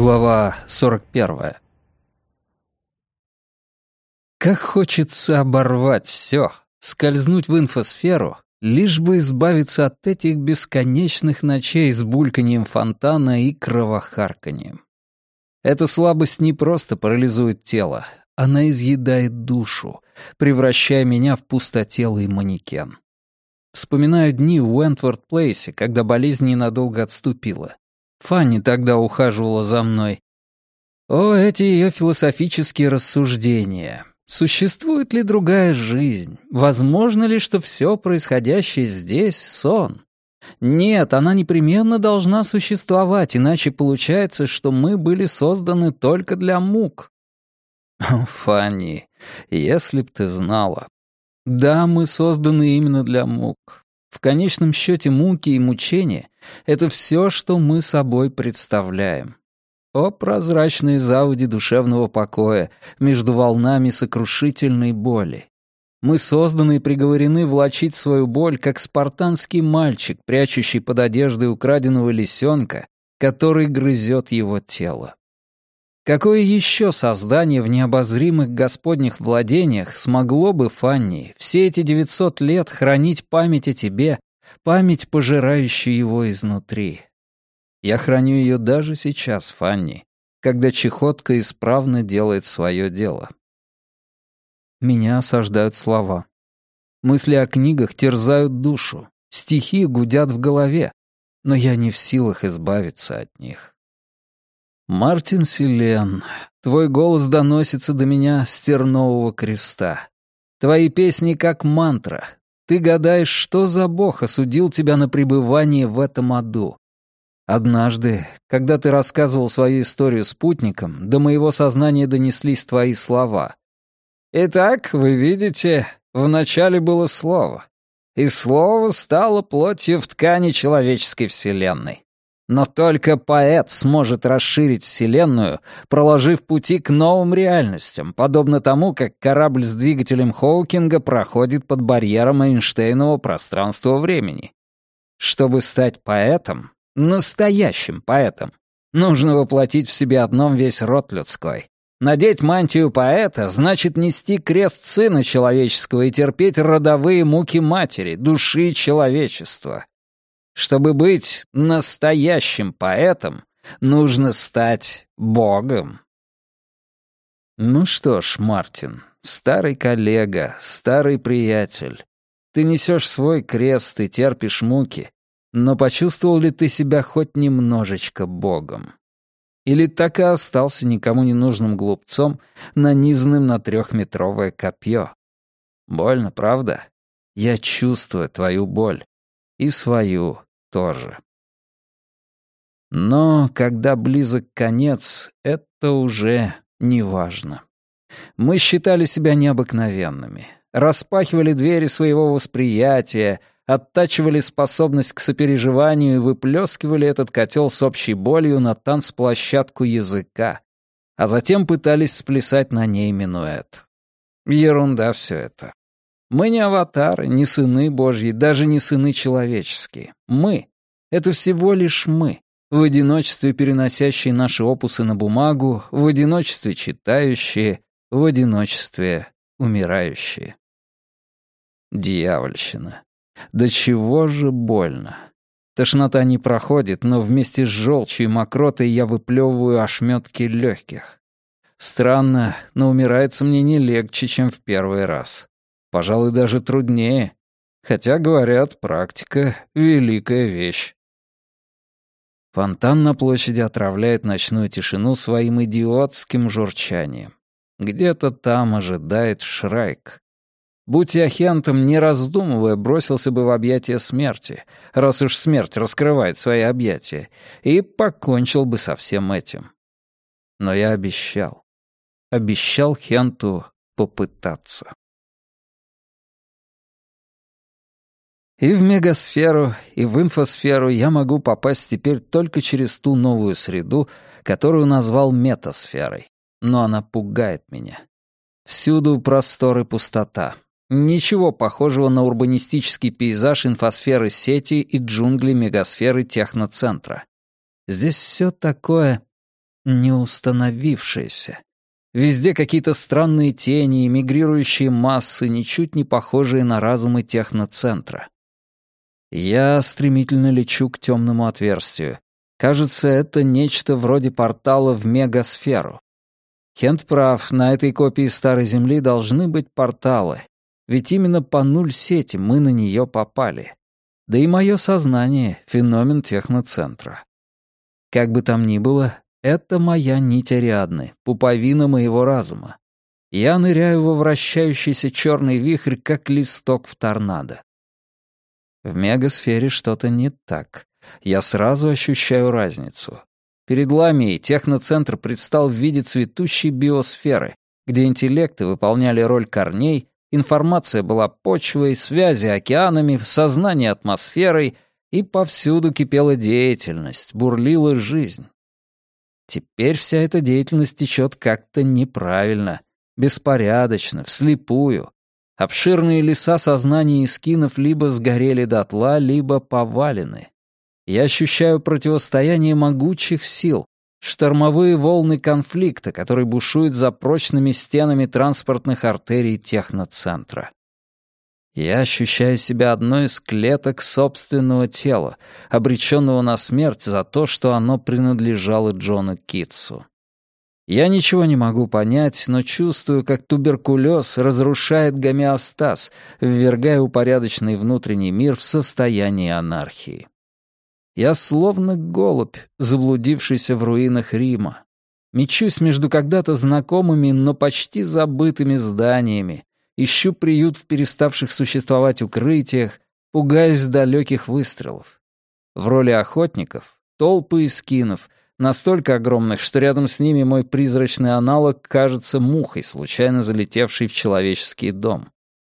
Глава 41. Как хочется оборвать все, скользнуть в инфосферу, лишь бы избавиться от этих бесконечных ночей с бульканьем фонтана и кровохарканьем. Эта слабость не просто парализует тело, она изъедает душу, превращая меня в пустотелый манекен. Вспоминаю дни в Уэнтворд-Плейсе, когда болезнь ненадолго отступила. Фанни тогда ухаживала за мной. О, эти ее философические рассуждения. Существует ли другая жизнь? Возможно ли, что все происходящее здесь — сон? Нет, она непременно должна существовать, иначе получается, что мы были созданы только для мук. О, Фанни, если б ты знала. Да, мы созданы именно для мук. В конечном счете муки и мучения — это все, что мы собой представляем. О, прозрачные заводи душевного покоя между волнами сокрушительной боли. Мы созданы и приговорены влачить свою боль, как спартанский мальчик, прячущий под одеждой украденного лисенка, который грызет его тело. Какое еще создание в необозримых господних владениях смогло бы, Фанни, все эти 900 лет хранить память о тебе, память, пожирающую его изнутри? Я храню ее даже сейчас, Фанни, когда чехотка исправно делает свое дело. Меня осаждают слова. Мысли о книгах терзают душу, стихи гудят в голове, но я не в силах избавиться от них. Мартин Силен, твой голос доносится до меня с Тернового креста. Твои песни как мантра. Ты гадаешь, что за бог осудил тебя на пребывание в этом аду. Однажды, когда ты рассказывал свою историю спутникам, до моего сознания донеслись твои слова. «Итак, вы видите, вначале было слово, и слово стало плотью в ткани человеческой вселенной. Но только поэт сможет расширить Вселенную, проложив пути к новым реальностям, подобно тому, как корабль с двигателем Хоукинга проходит под барьером Эйнштейнового пространства-времени. Чтобы стать поэтом, настоящим поэтом, нужно воплотить в себе одном весь род людской. Надеть мантию поэта значит нести крест сына человеческого и терпеть родовые муки матери, души человечества. Чтобы быть настоящим поэтом, нужно стать богом. Ну что ж, Мартин, старый коллега, старый приятель, ты несешь свой крест и терпишь муки, но почувствовал ли ты себя хоть немножечко богом? Или так и остался никому не нужным глупцом, нанизанным на 3-метровое копье? Больно, правда? Я чувствую твою боль. И свою тоже. Но когда близок конец, это уже не важно. Мы считали себя необыкновенными, распахивали двери своего восприятия, оттачивали способность к сопереживанию и выплескивали этот котел с общей болью на танцплощадку языка, а затем пытались сплясать на ней минуэт. Ерунда все это. Мы не аватары, не сыны Божьи, даже не сыны человеческие. Мы — это всего лишь мы, в одиночестве переносящие наши опусы на бумагу, в одиночестве читающие, в одиночестве умирающие. Дьявольщина. До чего же больно. Тошнота не проходит, но вместе с желчью и мокротой я выплевываю ошметки легких. Странно, но умирается мне не легче, чем в первый раз. Пожалуй, даже труднее. Хотя, говорят, практика — великая вещь. Фонтан на площади отравляет ночную тишину своим идиотским журчанием. Где-то там ожидает Шрайк. Будь я Хентом, не раздумывая, бросился бы в объятия смерти, раз уж смерть раскрывает свои объятия, и покончил бы со всем этим. Но я обещал. Обещал Хенту попытаться. И в мегасферу, и в инфосферу я могу попасть теперь только через ту новую среду, которую назвал метасферой. Но она пугает меня. Всюду простор и пустота. Ничего похожего на урбанистический пейзаж инфосферы сети и джунгли мегасферы техноцентра. Здесь все такое не установившееся. Везде какие-то странные тени и мигрирующие массы, ничуть не похожие на разумы техноцентра. Я стремительно лечу к темному отверстию. Кажется, это нечто вроде портала в мегасферу. Хент прав, на этой копии Старой Земли должны быть порталы, ведь именно по нуль-сети мы на нее попали. Да и мое сознание — феномен техноцентра. Как бы там ни было, это моя нить Ариадны, пуповина моего разума. Я ныряю во вращающийся черный вихрь, как листок в торнадо. В мегасфере что-то не так. Я сразу ощущаю разницу. Перед Ламией техноцентр предстал в виде цветущей биосферы, где интеллекты выполняли роль корней, информация была почвой, связи океанами, сознание атмосферой, и повсюду кипела деятельность, бурлила жизнь. Теперь вся эта деятельность течет как-то неправильно, беспорядочно, вслепую. Обширные леса сознания эскинов либо сгорели дотла, либо повалены. Я ощущаю противостояние могучих сил, штормовые волны конфликта, который бушует за прочными стенами транспортных артерий техноцентра. Я ощущаю себя одной из клеток собственного тела, обреченного на смерть за то, что оно принадлежало Джону Китсу. Я ничего не могу понять, но чувствую, как туберкулез разрушает гомеостаз, ввергая упорядоченный внутренний мир в состояние анархии. Я словно голубь, заблудившийся в руинах Рима. Мечусь между когда-то знакомыми, но почти забытыми зданиями, ищу приют в переставших существовать укрытиях, пугаюсь далеких выстрелов. В роли охотников — толпы эскинов, настолько огромных, что рядом с ними мой призрачный аналог кажется мухой, случайно залетевшей в человеческий дом.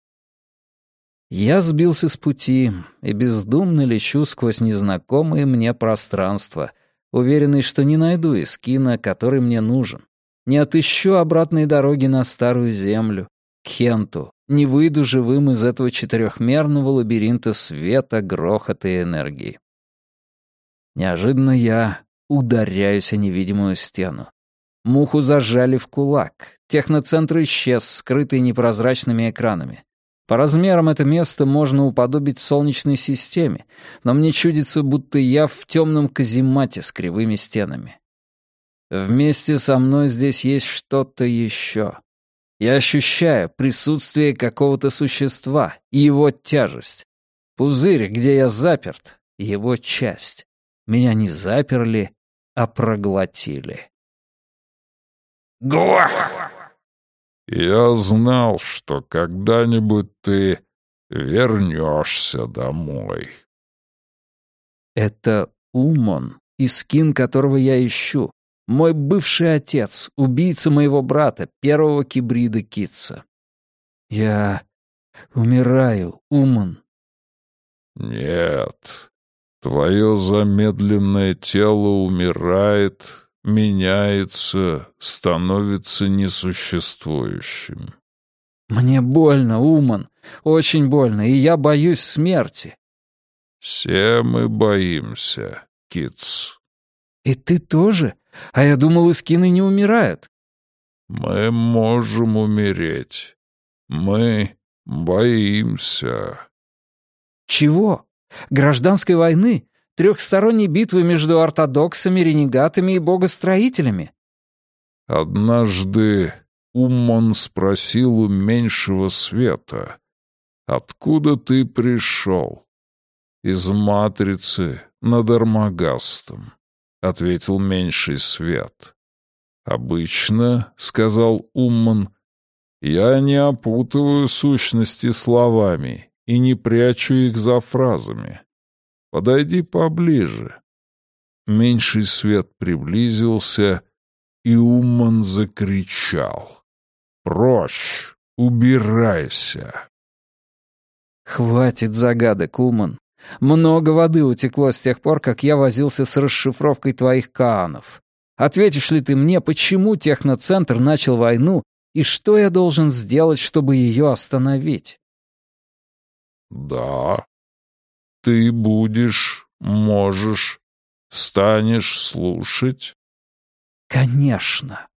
Я сбился с пути и бездумно лечу сквозь незнакомое мне пространство, уверенный, что не найду эскина, который мне нужен, не отыщу обратной дороги на Старую Землю, к Хенту, не выйду живым из этого четырехмерного лабиринта света, грохота и энергии. Неожиданно я ударяюсь о невидимую стену. Муху зажали в кулак. Техноцентр исчез, скрытый непрозрачными экранами. По размерам это место можно уподобить Солнечной системе, но мне чудится, будто я в темном каземате с кривыми стенами. Вместе со мной здесь есть что-то еще. Я ощущаю присутствие какого-то существа и его тяжесть. Пузырь, где я заперт, его часть. Меня не заперли, а проглотили. Гуах! Я знал, что когда-нибудь ты вернешься домой. Это Умон, искин, которого я ищу. Мой бывший отец, убийца моего брата, первого кибрида Китса. Я умираю, Умон. Нет, твое замедленное тело умирает, меняется, становится несуществующим. Мне больно, Умон, очень больно, и я боюсь смерти. Все мы боимся, Китс. И ты тоже? А я думал, эскины не умирают. Мы можем умереть. Мы боимся. Чего? Гражданской войны? Трехсторонней битвы между ортодоксами, ренегатами и богостроителями? Однажды Уммон спросил у меньшего света, «Откуда ты пришел?» «Из матрицы над Армагастом», — ответил меньший свет. «Обычно, — сказал Уммон, — я не опутываю сущности словами и не прячу их за фразами. Подойди поближе». Меньший свет приблизился, и Уммон закричал: «Прочь! Убирайся!» Хватит загадок, Умон. Много воды утекло с тех пор, как я возился с расшифровкой твоих каанов. Ответишь ли ты мне, почему техноцентр начал войну и что я должен сделать, чтобы ее остановить? Да, ты можешь, станешь слушать. Конечно.